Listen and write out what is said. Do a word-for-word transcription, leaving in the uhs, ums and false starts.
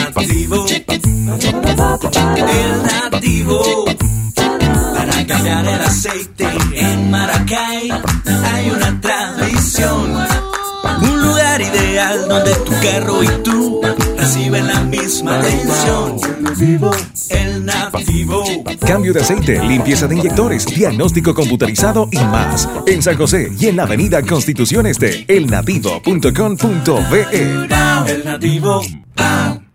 nativo, el nativo. Para cambiar el aceite en Maracay hay una tradición, un lugar ideal donde tu carro y tú reciben la misma atención. El nativo. Cambio de aceite, limpieza de inyectores, diagnóstico computarizado y más. En San José y en la avenida Constitución Este, el nativo punto com punto be. El nativo.